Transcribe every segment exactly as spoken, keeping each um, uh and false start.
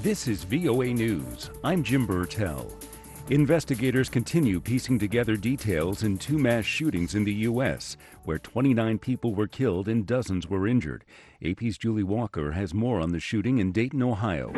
This is V O A News. I'm Jim Burtell. Investigators continue piecing together details in two mass shootings in the U S, where twenty-nine people were killed and dozens were injured. A P's Julie Walker has more on the shooting in Dayton, Ohio.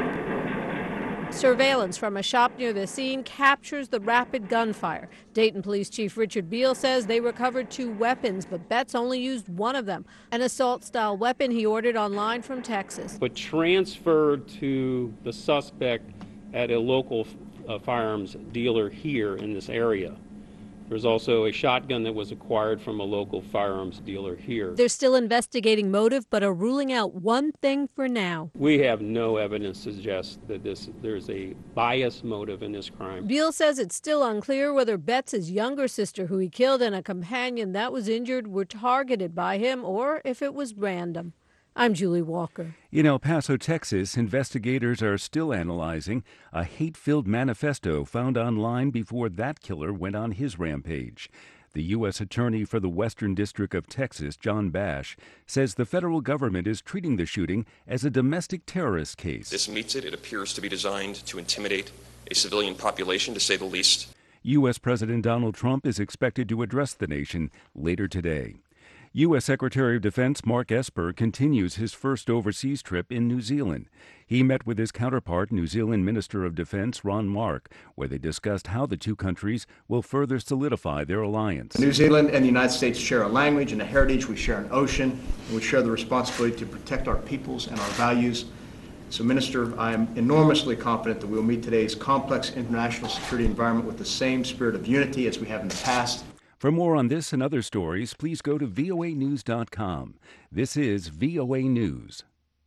Surveillance from a shop near the scene captures the rapid gunfire. Dayton Police Chief Richard Beal says they recovered two weapons, but Betts only used one of them, an assault-style weapon he ordered online from Texas. But transferred to the suspect at a local uh, firearms dealer here in this area. There's also a shotgun that was acquired from a local firearms dealer here. They're still investigating motive, but are ruling out one thing for now. We have no evidence to suggest that this there's a bias motive in this crime. Beal says it's still unclear whether Betts' younger sister, who he killed, and a companion that was injured were targeted by him or if it was random. I'm Julie Walker. In El Paso, Texas, investigators are still analyzing a hate-filled manifesto found online before that killer went on his rampage. The U S Attorney for the Western District of Texas, John Bash, says the federal government is treating the shooting as a domestic terrorist case. This meets it. It appears to be designed to intimidate a civilian population, to say the least. U S President Donald Trump is expected to address the nation later today. U S Secretary of Defense Mark Esper continues his first overseas trip in New Zealand. He met with his counterpart, New Zealand Minister of Defense Ron Mark, where they discussed how the two countries will further solidify their alliance. New Zealand and the United States share a language and a heritage. We share an ocean, and we share the responsibility to protect our peoples and our values. So, Minister, I am enormously confident that we will meet today's complex international security environment with the same spirit of unity as we have in the past. For more on this and other stories, please go to V O A news dot com. This is V O A News.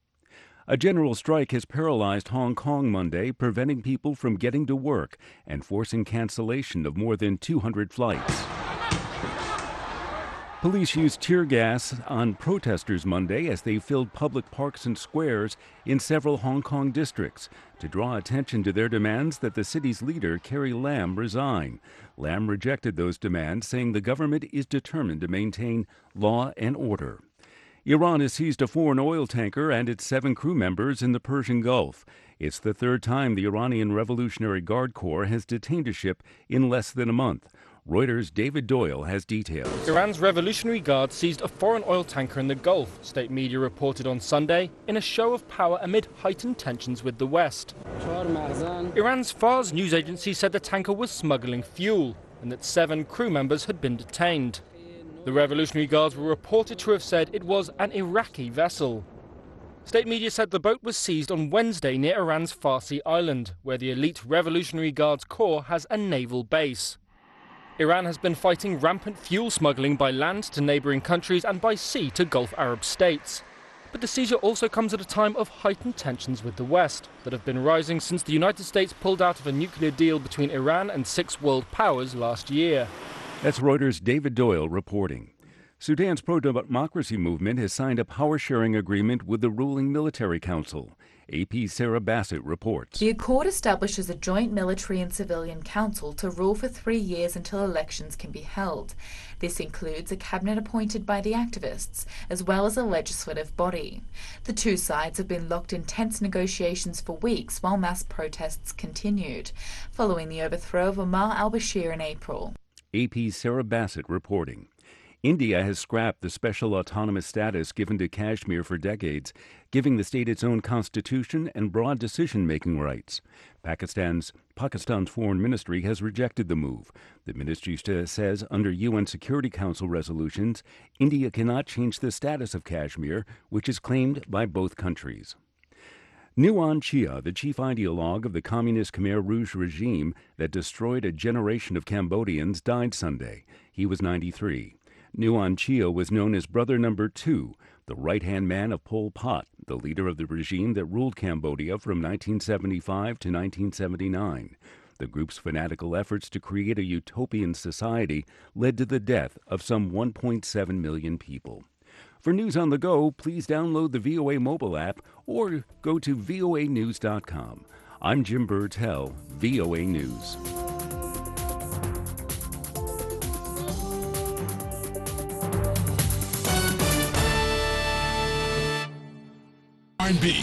A general strike has paralyzed Hong Kong Monday, preventing people from getting to work and forcing cancellation of more than two hundred flights. Police used tear gas on protesters Monday as they filled public parks and squares in several Hong Kong districts to draw attention to their demands that the city's leader, Carrie Lam, resign. Lam rejected those demands, saying the government is determined to maintain law and order. Iran has seized a foreign oil tanker and its seven crew members in the Persian Gulf. It's the third time the Iranian Revolutionary Guard Corps has detained a ship in less than a month. Reuters' David Doyle has details. Iran's Revolutionary Guard seized a foreign oil tanker in the Gulf, state media reported on Sunday, in a show of power amid heightened tensions with the West. Iran's Fars news agency said the tanker was smuggling fuel and that seven crew members had been detained. The Revolutionary Guards were reported to have said it was an Iraqi vessel. State media said the boat was seized on Wednesday near Iran's Farsi Island, where the elite Revolutionary Guards Corps has a naval base. Iran has been fighting rampant fuel smuggling by land to neighbouring countries and by sea to Gulf Arab states. But the seizure also comes at a time of heightened tensions with the West that have been rising since the United States pulled out of a nuclear deal between Iran and six world powers last year. That's Reuters' David Doyle reporting. Sudan's pro-democracy movement has signed a power-sharing agreement with the ruling military council. A P's Sarah Bassett reports. The accord establishes a joint military and civilian council to rule for three years until elections can be held. This includes a cabinet appointed by the activists, as well as a legislative body. The two sides have been locked in tense negotiations for weeks while mass protests continued, following the overthrow of Omar al-Bashir in April. A P's Sarah Bassett reporting. India has scrapped the special autonomous status given to Kashmir for decades, giving the state its own constitution and broad decision-making rights. Pakistan's Pakistan's foreign ministry has rejected the move. The ministry says under U N Security Council resolutions, India cannot change the status of Kashmir, which is claimed by both countries. Nuon Chea, the chief ideologue of the communist Khmer Rouge regime that destroyed a generation of Cambodians, died Sunday. He was ninety-three. Nuon Chea was known as Brother Number Two, the right-hand man of Pol Pot, the leader of the regime that ruled Cambodia from nineteen seventy-five to nineteen seventy-nine. The group's fanatical efforts to create a utopian society led to the death of some one point seven million people. For news on the go, please download the V O A mobile app or go to V O A news dot com. I'm Jim Burtell, V O A News. B